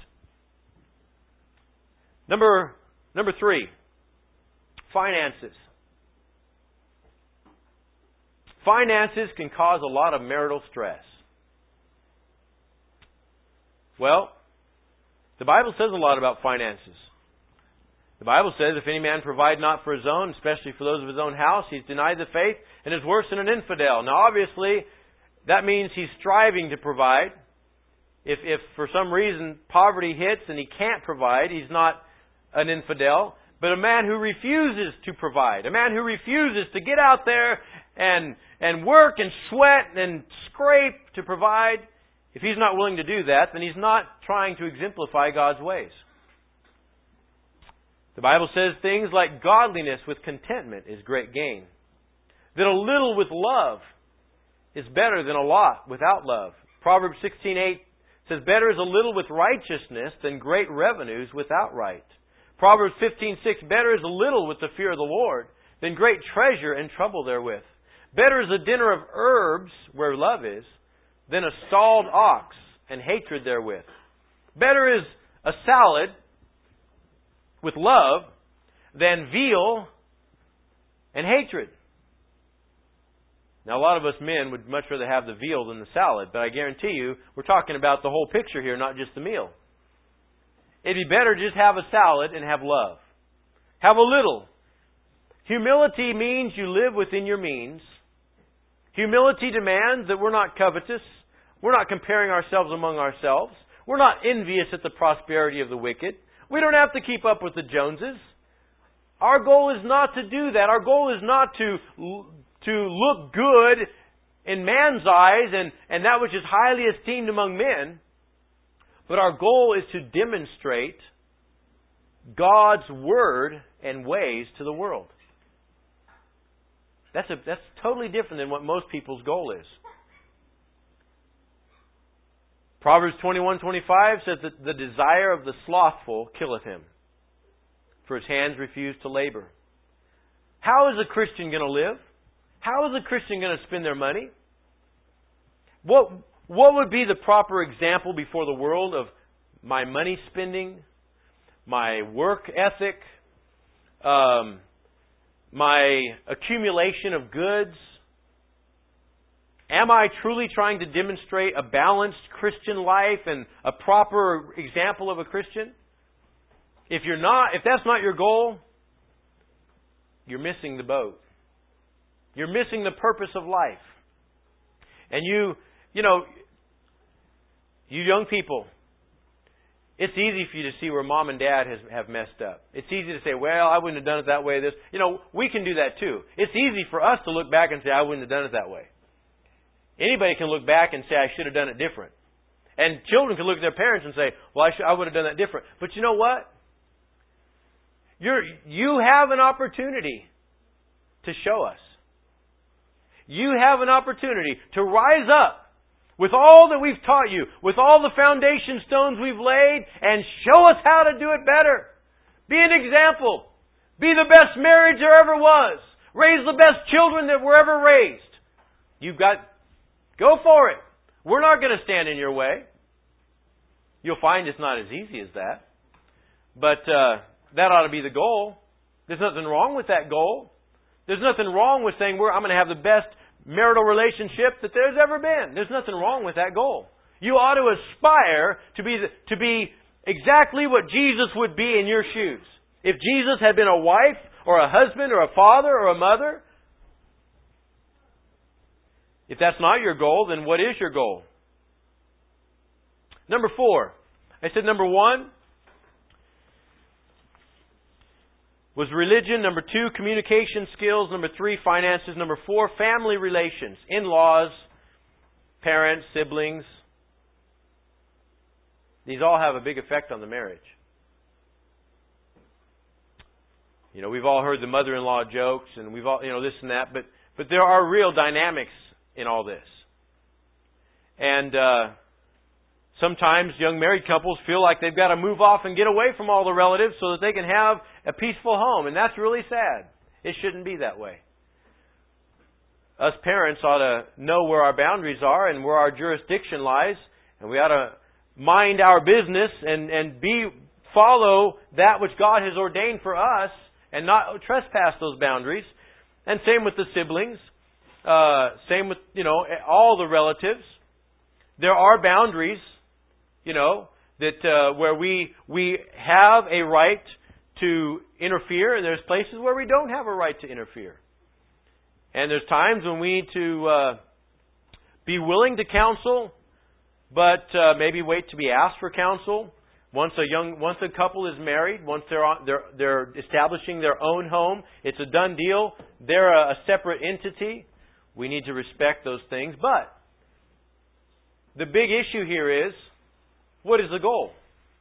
Number 3, finances. Finances can cause a lot of marital stress. Well, the Bible says a lot about finances. The Bible says, if any man provide not for his own, especially for those of his own house, he's denied the faith and is worse than an infidel. Now, obviously, that means he's striving to provide. If for some reason poverty hits and he can't provide, he's not an infidel. But a man who refuses to provide, a man who refuses to get out there and work and sweat and scrape to provide, if he's not willing to do that, then he's not trying to exemplify God's ways. The Bible says things like godliness with contentment is great gain. That a little with love is better than a lot without love. Proverbs 16:8 says, better is a little with righteousness than great revenues without right. Proverbs 15:6, better is a little with the fear of the Lord than great treasure and trouble therewith. Better is a dinner of herbs where love is than a stalled ox and hatred therewith. Better is a salad with love than veal and hatred. Now, a lot of us men would much rather have the veal than the salad, but I guarantee you, we're talking about the whole picture here, not just the meal. It'd be better to just have a salad and have love. Have a little. Humility means you live within your means. Humility demands that we're not covetous. We're not comparing ourselves among ourselves. We're not envious at the prosperity of the wicked. We don't have to keep up with the Joneses. Our goal is not to do that. Our goal is not to look good in man's eyes and that which is highly esteemed among men. But our goal is to demonstrate God's Word and ways to the world. That's totally different than what most people's goal is. Proverbs 21:25 says that the desire of the slothful killeth him, for his hands refuse to labor. How is a Christian going to live? How is a Christian going to spend their money? What would be the proper example before the world of my money spending, my work ethic, my accumulation of goods? Am I truly trying to demonstrate a balanced Christian life and a proper example of a Christian? If that's not your goal, you're missing the boat. You're missing the purpose of life. And you young people, it's easy for you to see where mom and dad have messed up. It's easy to say, well, I wouldn't have done it that way. We can do that too. It's easy for us to look back and say, I wouldn't have done it that way. Anybody can look back and say, I should have done it different. And children can look at their parents and say, well, I would have done that different. But you know what? You have an opportunity to show us. You have an opportunity to rise up with all that we've taught you, with all the foundation stones we've laid, and show us how to do it better. Be an example. Be the best marriage there ever was. Raise the best children that were ever raised. Go for it. We're not going to stand in your way. You'll find it's not as easy as that. But that ought to be the goal. There's nothing wrong with that goal. There's nothing wrong with saying I'm going to have the best marital relationship that there's ever been. There's nothing wrong with that goal. You ought to aspire to be exactly what Jesus would be in your shoes. If Jesus had been a wife or a husband or a father or a mother, if that's not your goal, then what is your goal? Number 4. I said number 1 was religion. Number 2, communication skills. Number 3, finances. Number 4, family relations. In-laws, parents, siblings. These all have a big effect on the marriage. We've all heard the mother-in-law jokes and we've all, this and that, but there are real dynamics in all this. And sometimes young married couples feel like they've got to move off and get away from all the relatives so that they can have a peaceful home. And that's really sad. It shouldn't be that way. Us parents ought to know where our boundaries are and where our jurisdiction lies. And we ought to mind our business and follow that which God has ordained for us and not trespass those boundaries. And same with the siblings. Same with, all the relatives. There are boundaries, that where we have a right to interfere, and there's places where we don't have a right to interfere. And there's times when we need to be willing to counsel, but maybe wait to be asked for counsel. Once a couple is married, once they're establishing their own home, it's a done deal. They're a separate entity. We need to respect those things. But the big issue here is, what is the goal?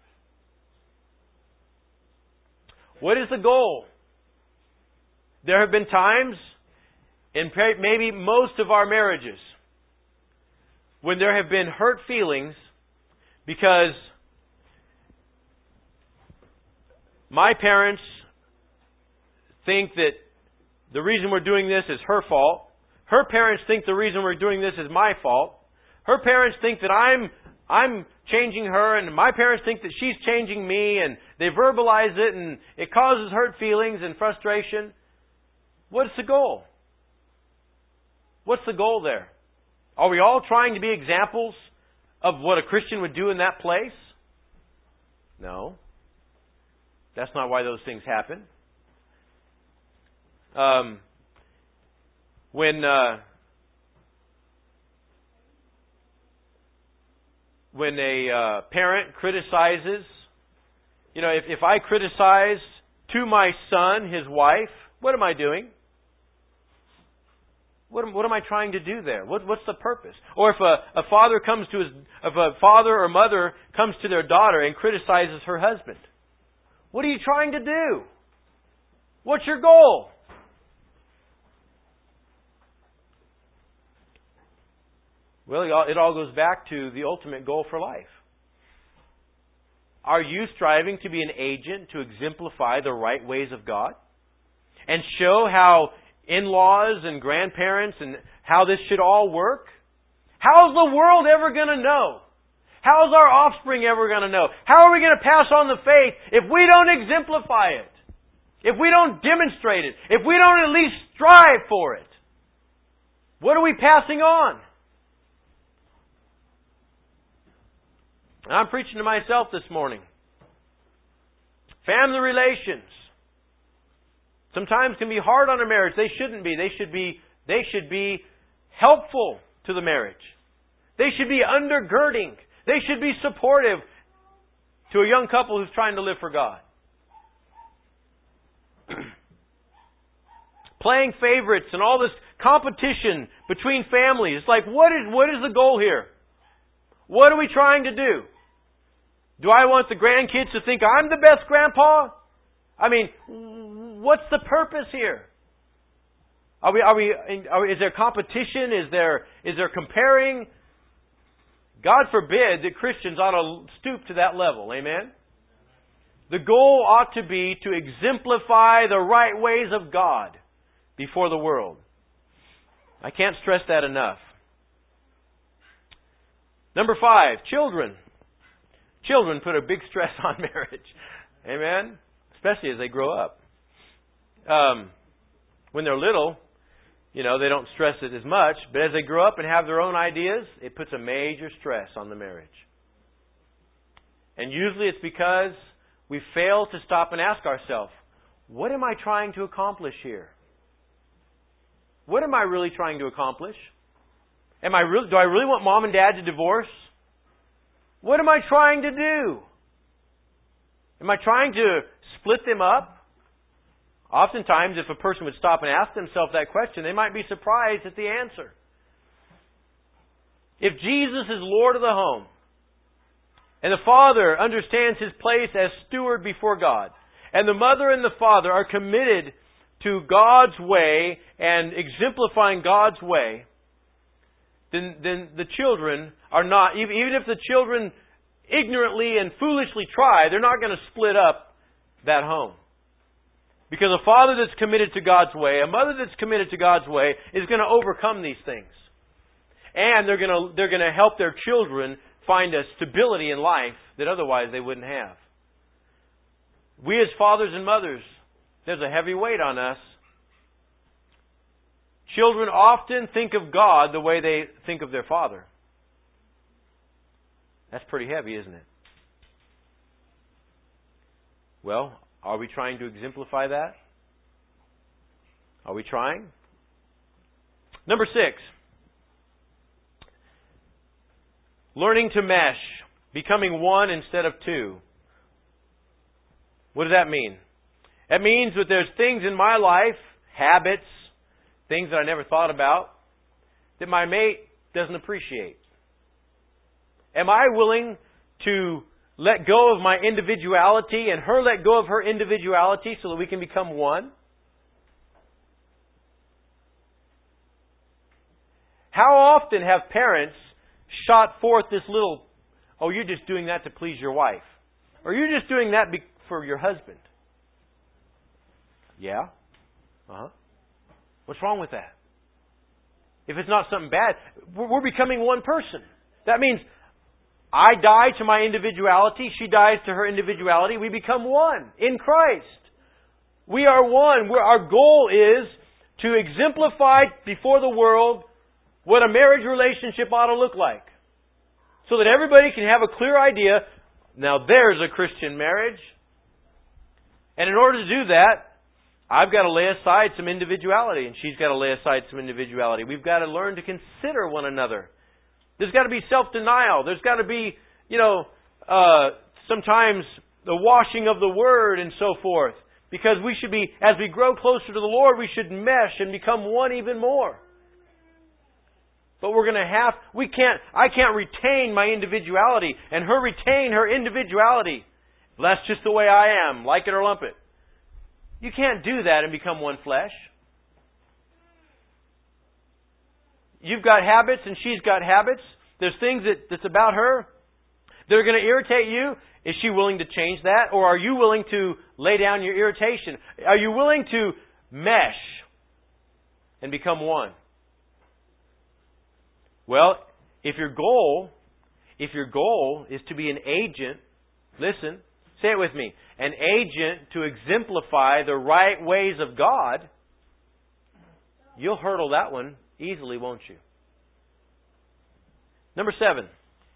What is the goal? There have been times, in maybe most of our marriages, when there have been hurt feelings because my parents think that the reason we're doing this is her fault. Her parents think the reason we're doing this is my fault. Her parents think that I'm I'm changing her, and my parents think that she's changing me, and they verbalize it, and it causes hurt feelings and frustration. What's the goal? What's the goal there? Are we all trying to be examples of what a Christian would do in that place? No. That's not why those things happen. When a parent criticizes, if I criticize to my son his wife, what am I doing? What am I trying to do there? What's the purpose? Or if a father or mother comes to their daughter and criticizes her husband, what are you trying to do? What's your goal? Well, it all goes back to the ultimate goal for life. Are you striving to be an agent to exemplify the right ways of God? And show how in-laws and grandparents and how this should all work? How's the world ever going to know? How's our offspring ever going to know? How are we going to pass on the faith if we don't exemplify it? If we don't demonstrate it? If we don't at least strive for it? What are we passing on? I'm preaching to myself this morning. Family relations sometimes can be hard on a marriage. They shouldn't be. They should be helpful to the marriage. They should be undergirding. They should be supportive to a young couple who's trying to live for God. Playing favorites and all this competition between families. It's like, what is the goal here? What are we trying to do? Do I want the grandkids to think I'm the best grandpa? I mean, what's the purpose here? Is there competition? Is there comparing? God forbid that Christians ought to stoop to that level. Amen? The goal ought to be to exemplify the right ways of God before the world. I can't stress that enough. Number 5, children. Children put a big stress on marriage. Amen? Especially as they grow up. When they're little, they don't stress it as much. But as they grow up and have their own ideas, it puts a major stress on the marriage. And usually it's because we fail to stop and ask ourselves, what am I trying to accomplish here? What am I really trying to accomplish? Do I really want mom and dad to divorce? What am I trying to do? Am I trying to split them up? Oftentimes, if a person would stop and ask themselves that question, they might be surprised at the answer. If Jesus is Lord of the home, and the father understands his place as steward before God, and the mother and the father are committed to God's way and exemplifying God's way, then the children are not, even if the children ignorantly and foolishly try, they're not going to split up that home. Because a father that's committed to God's way, a mother that's committed to God's way, is going to overcome these things. And they're going to help their children find a stability in life that otherwise they wouldn't have. We as fathers and mothers, there's a heavy weight on us. Children often think of God the way they think of their father. That's pretty heavy, isn't it? Well, are we trying to exemplify that? Are we trying? Number 6. Learning to mesh. Becoming one instead of two. What does that mean? That means that there's things in my life, habits, things that I never thought about, that my mate doesn't appreciate. Am I willing to let go of my individuality and her let go of her individuality so that we can become one? How often have parents shot forth this little, oh, you're just doing that to please your wife. Or you're just doing that for your husband. Yeah? Uh-huh. What's wrong with that? If it's not something bad, we're becoming one person. That means I die to my individuality. She dies to her individuality. We become one in Christ. We are one. Our goal is to exemplify before the world what a marriage relationship ought to look like. So that everybody can have a clear idea, now there's a Christian marriage. And in order to do that, I've got to lay aside some individuality, and she's got to lay aside some individuality. We've got to learn to consider one another. There's got to be self-denial. There's got to be, sometimes the washing of the Word and so forth. Because we should be, as we grow closer to the Lord, we should mesh and become one even more. But I can't retain my individuality and her retain her individuality. That's just the way I am, like it or lump it. You can't do that and become one flesh. You've got habits and she's got habits. There's things that's about her that are going to irritate you. Is she willing to change that? Or are you willing to lay down your irritation? Are you willing to mesh and become one? Well, if your goal is to be an agent, listen, say it with me, an agent to exemplify the right ways of God, you'll hurdle that one easily, won't you? Number 7.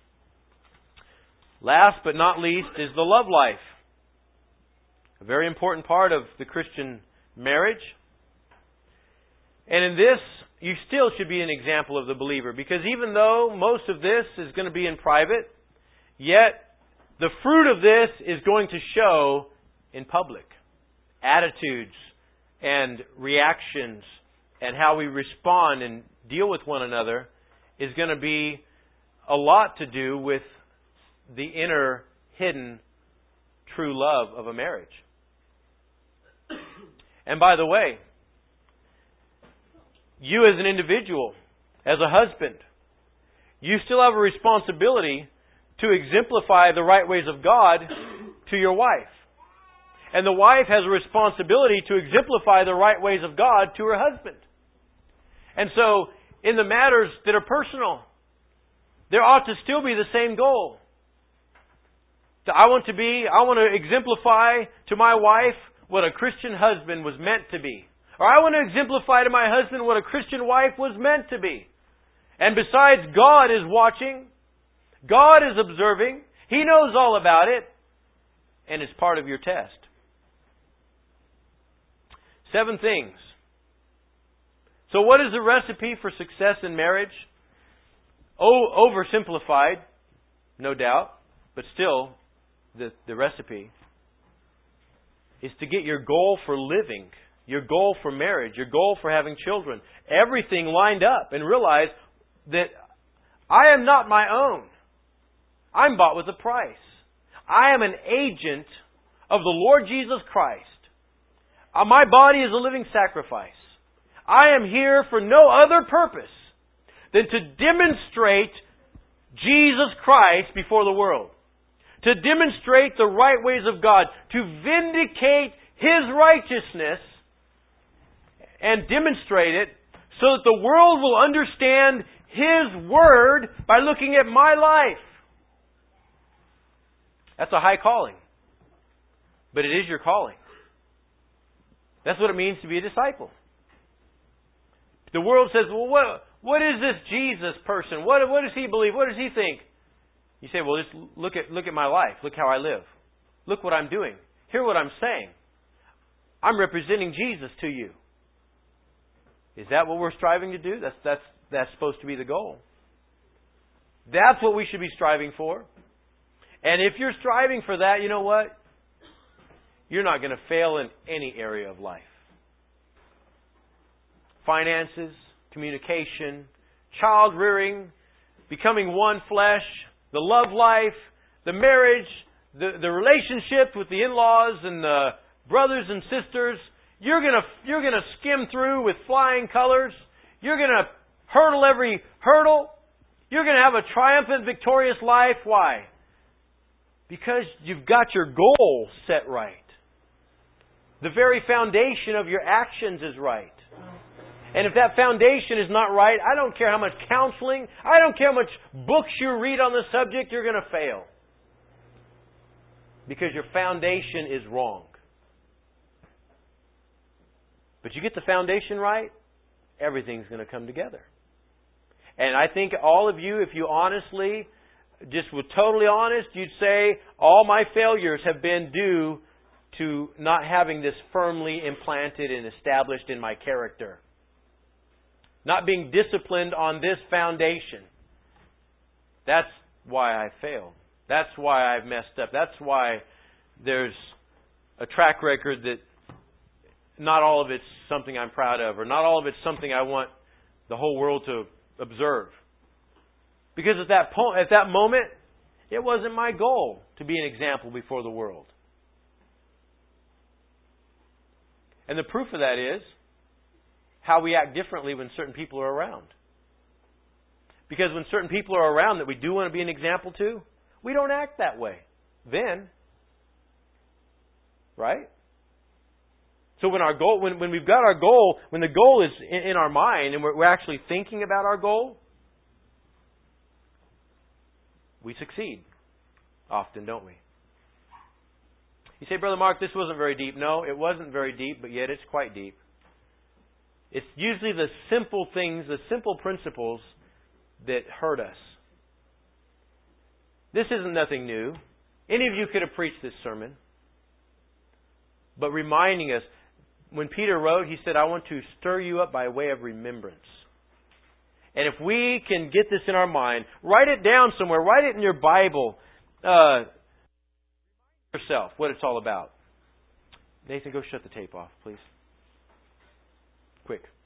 Last but not least is the love life. A very important part of the Christian marriage. And in this, you still should be an example of the believer. Because even though most of this is going to be in private, yet the fruit of this is going to show in public. Attitudes and reactions and how we respond and deal with one another is going to be a lot to do with the inner, hidden, true love of a marriage. And by the way, you as an individual, as a husband, you still have a responsibility to exemplify the right ways of God to your wife. And the wife has a responsibility to exemplify the right ways of God to her husband. And so, in the matters that are personal, there ought to still be the same goal. I want to exemplify to my wife what a Christian husband was meant to be. Or I want to exemplify to my husband what a Christian wife was meant to be. And besides, God is watching. God is observing. He knows all about it. And it's part of your test. 7 things. So what is the recipe for success in marriage? Oversimplified, no doubt, but still the recipe is to get your goal for living, your goal for marriage, your goal for having children, everything lined up, and realize that I am not my own. I'm bought with a price. I am an agent of the Lord Jesus Christ. My body is a living sacrifice. I am here for no other purpose than to demonstrate Jesus Christ before the world. To demonstrate the right ways of God. To vindicate His righteousness and demonstrate it so that the world will understand His Word by looking at my life. That's a high calling. But it is your calling. That's what it means to be a disciple. The world says, well, what is this Jesus person? What does he believe? What does he think? You say, well, just look at my life. Look how I live. Look what I'm doing. Hear what I'm saying. I'm representing Jesus to you. Is that what we're striving to do? That's supposed to be the goal. That's what we should be striving for. And if you're striving for that, you know what? You're not going to fail in any area of life. Finances, communication, child rearing, becoming one flesh, the love life, the marriage, the relationship with the in-laws and the brothers and sisters. You're gonna skim through with flying colors. You're gonna hurdle every hurdle. You're gonna have a triumphant, victorious life. Why? Because you've got your goal set right. The very foundation of your actions is right. And if that foundation is not right, I don't care how much counseling, I don't care how much books you read on the subject, you're going to fail. Because your foundation is wrong. But you get the foundation right, everything's going to come together. And I think all of you, if you honestly, just were totally honest, you'd say, all my failures have been due to not having this firmly implanted and established in my character. Not being disciplined on this foundation. That's why I failed. That's why I've messed up. That's why there's a track record that not all of it's something I'm proud of, or not all of it's something I want the whole world to observe. Because at that moment, it wasn't my goal to be an example before the world. And the proof of that is how we act differently when certain people are around. Because when certain people are around that we do want to be an example to, we don't act that way then. Right? So when we've got our goal, when the goal is in our mind and we're actually thinking about our goal, we succeed often, don't we? You say, Brother Mark, this wasn't very deep. No, it wasn't very deep, but yet it's quite deep. It's usually the simple things, the simple principles that hurt us. This isn't nothing new. Any of you could have preached this sermon. But reminding us, when Peter wrote, he said, I want to stir you up by way of remembrance. And if we can get this in our mind, write it down somewhere. Write it in your Bible. Yourself what it's all about. Nathan, go shut the tape off, please. Quick.